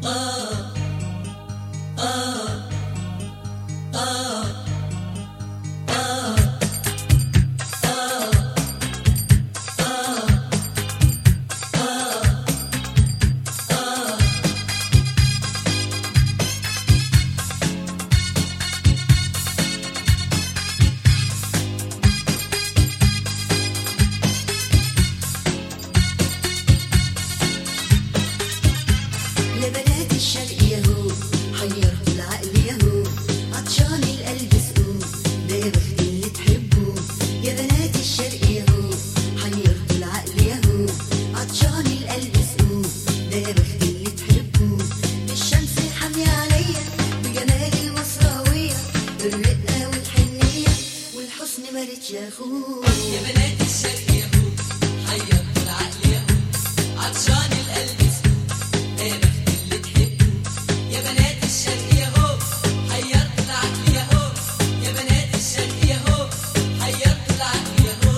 يا بنات الشرق يهو حيرتوا العقل يهو عطشان القلب سهو يا بخت اللي تحبوا يا بنات الشرق يهو حيرتوا العقل يهو يا بنات الشرق يهو حيرتوا العقل يهو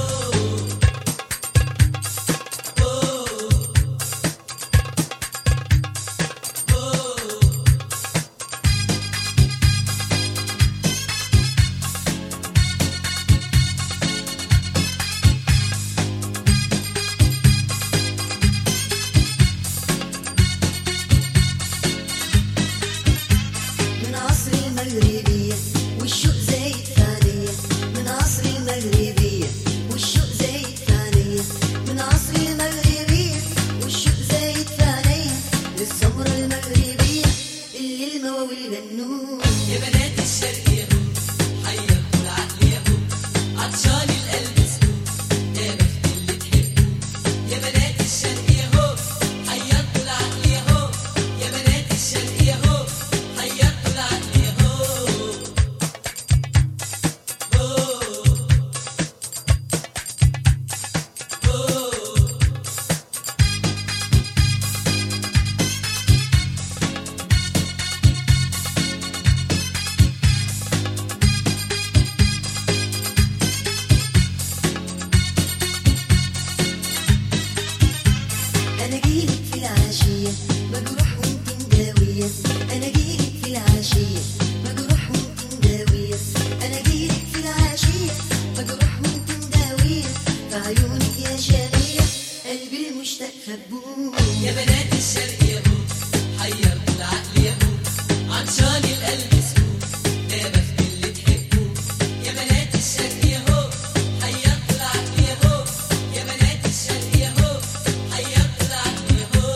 والشوق زايد ثانية من عصر المغربية والشوق زايد ثانية من عصر المغربية والشوق زايد ثانية للسمرة المغربية اللي المواويل غنوا يا بنات الشرق يهو حيرتوا العقل يهو عطشان القلب سهو يا بخت اللي تحبوا يا بنات الشرق يهو حيرتوا العقل يهو يا بنات الشرق يهو حيرتوا العقل يهو أنا جيلك في العشية مجروح وانت مداوية أنا جيلك في العشية مجروح وانت مداوية أنا جيلك في العشية مجروح وانت مداوية في عيونك يا شامية قلبي المشتاق خبوه يا بنات الشرق يهو حيرتوا العقل يهو عطشان القلب سهو يا بخت اللي تحبوا يا بنات الشرق يهو حيرتوا العقل يهو يا بنات الشرق يهو حيرتوا العقل يهو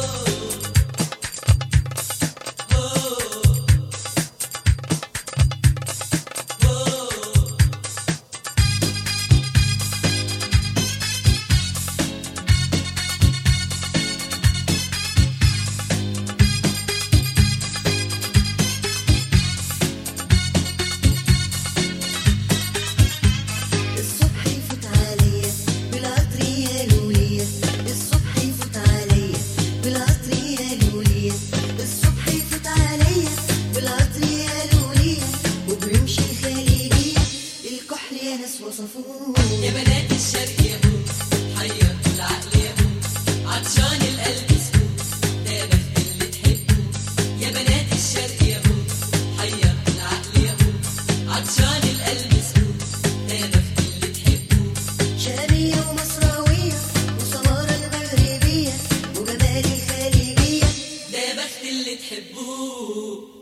الصبح يفوت عليا بالعطر يا لولية الصبح يفوت عليا بالعطر يا لولية الصبح يفوت عليا بالعطر يا لولية وبيمشي الخليجية الكحل يا ناس وصفوه يا بنات الشرق يهو حيرتوا العقل يهو عطشان القلب سهو يا بخت اللي تحبوا يا بنات الشرق يهو حيرتوا العقل يهو عطشان القلب سهو يا بخت اللي تحبوا شامية ومصراوية وسمارة المغربية وجمال الخليجية يا بخت اللي تحبوه